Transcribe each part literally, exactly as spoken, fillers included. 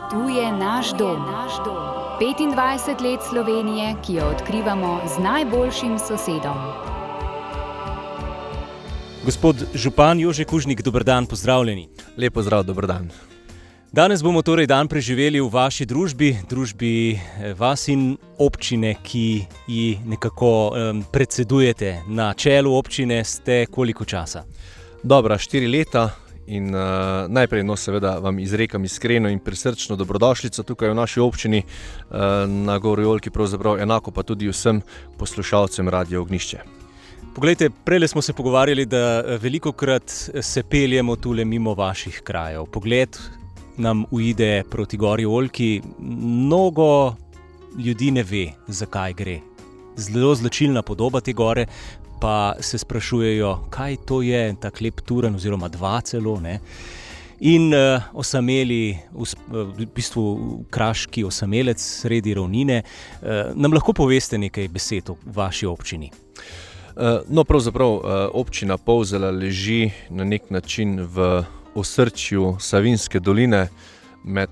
Tu je naš dom. petindvajset let Slovenije, ki jo odkrivamo z najboljšim sosedom. Gospod župan Jože Kužnik, dober dan, pozdravljeni. Lep pozdrav, dober dan. Danes bomo torej dan preživeli v vaši družbi, družbi vas in občine, ki ji nekako um, predsedujete. Na čelu občine ste koliko časa? Dobra, štiri leta in uh, najprej no seveda vam izrekam iskreno in prisrčno dobrodošlico tukaj v naši občini uh, na Gori Oljki, pravzaprav enako pa tudi vsem poslušalcem Radia Ognjišče. Poglejte, prejle smo se pogovarjali, da velikokrat se peljemo tule mimo vaših krajev. Pogled nam uide proti Gori Oljki, mnogo ljudi ne ve, zakaj gre. Zelo značilna podoba te gore, pa se sprašujejo, kaj to je, tak lep turen oziroma dva celo, ne? In uh, osameli, v bistvu kraški osamelec sredi ravnine, uh, nam lahko poveste nekaj besed o vaši občini? No, pravzaprav občina Polzela leži na nek način v osrčju Savinjske doline, med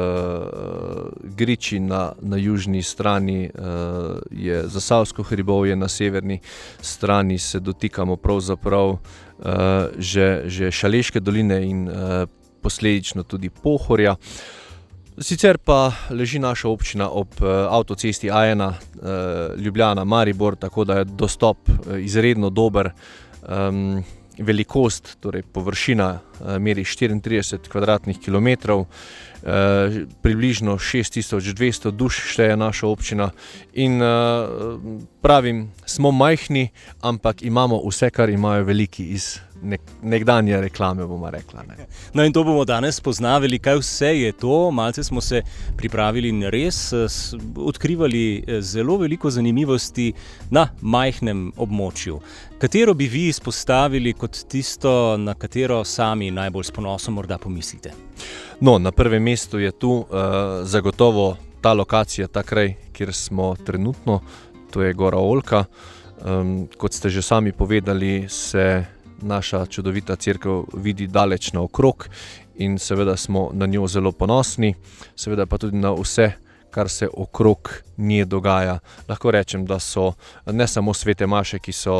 uh, Griči na, na južni strani uh, je Zasavsko hribovje, na severni strani se dotikamo pravzaprav uh, že, že Šaleške doline in uh, posledično tudi Pohorja. Sicer pa leži naša občina ob avtocesti A ena Ljubljana-Maribor, tako da je dostop izredno dober. Um, velikost, torej površina, meri štiriintrideset kvadratnih kilometrov, eh, približno šest tisoč dvesto duš šteje naša občina in eh, pravim, smo majhni, ampak imamo vse, kar imajo veliki iz nek nekdanje reklame, bomo rekla. Ne. No in to bomo danes poznavali, kaj vse je to. Malce smo se pripravili in res odkrivali zelo veliko zanimivosti na majhnem območju. Katero bi vi izpostavili kot tisto, na katero sami najbolj s ponosom morda pomislite? No, na prvem mestu je tu uh, zagotovo ta lokacija, ta kraj, kjer smo trenutno, to je Gora Oljka. Um, kot ste že sami povedali, se naša čudovita cerkev vidi daleč naokrog in seveda smo na njo zelo ponosni, seveda pa tudi na vse, kar se okrog nje dogaja. Lahko rečem, da so ne samo svete maše, ki so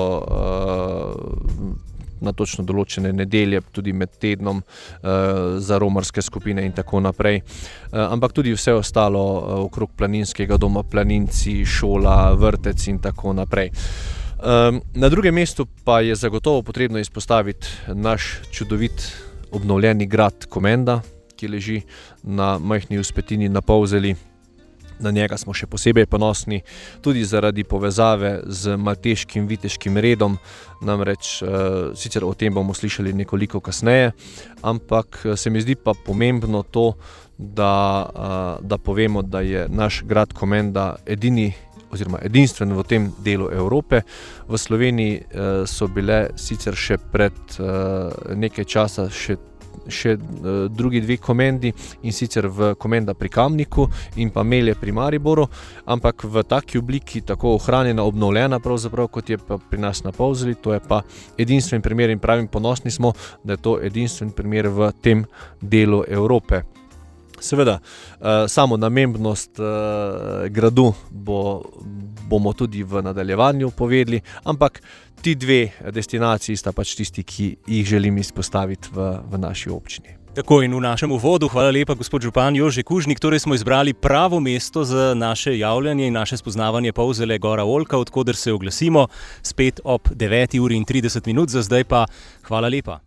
uh, na točno določene nedelje, tudi med tednom uh, za romarske skupine in tako naprej, uh, ampak tudi vse ostalo uh, okrog planinskega doma, planinci, šola, vrtec in tako naprej. Um, na drugem mestu pa je zagotovo potrebno izpostaviti naš čudovit obnovljeni grad Komenda, ki leži na majhni vzpetini na Polzeli. Na njega smo še posebej ponosni, tudi zaradi povezave z malteškim viteškim redom, namreč uh, sicer o tem bomo slišali nekoliko kasneje, ampak se mi zdi pa pomembno to, da, uh, da povemo, da je naš grad Komenda edini oziroma edinstven v tem delu Evrope. V Sloveniji uh, so bile sicer še pred uh, nekaj časa še še drugi dve Komendi, in sicer v Komenda pri Kamniku in pa Melje pri Mariboru, ampak v taki obliki, tako ohranjena, obnovljena pravzaprav, kot je pa pri nas na Polzeli. To je pa edinstven primer in pravim, ponosni smo, da je to edinstven primer v tem delu Evrope. Seveda, samo namembnost gradu bo, bomo tudi v nadaljevanju povedali, ampak ti dve destinaciji sta pač tisti, ki jih želim izpostaviti v, v naši občini. Tako, in v našem uvodu, hvala lepa gospod župan Jože Kužnik, torej smo izbrali pravo mesto za naše javljanje in naše spoznavanje Polzele, Gora Oljka, od koder se oglasimo spet ob deveti uri in trideset minut, za zdaj pa hvala lepa.